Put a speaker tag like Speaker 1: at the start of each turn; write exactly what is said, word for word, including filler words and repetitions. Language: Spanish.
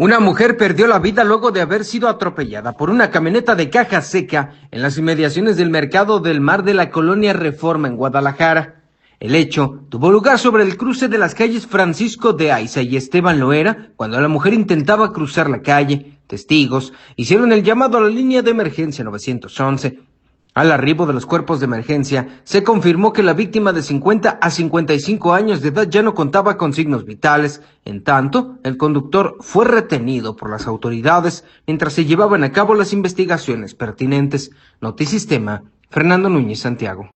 Speaker 1: Una mujer perdió la vida luego de haber sido atropellada por una camioneta de caja seca en las inmediaciones del Mercado del Mar de la Colonia Reforma en Guadalajara. El hecho tuvo lugar sobre el cruce de las calles Francisco de Aiza y Esteban Loera cuando la mujer intentaba cruzar la calle. Testigos hicieron el llamado a la línea de emergencia nueve once. Al arribo de los cuerpos de emergencia, se confirmó que la víctima de cincuenta a cincuenta y cinco años de edad ya no contaba con signos vitales. En tanto, el conductor fue retenido por las autoridades mientras se llevaban a cabo las investigaciones pertinentes. Notisistema, Fernando Núñez, Santiago.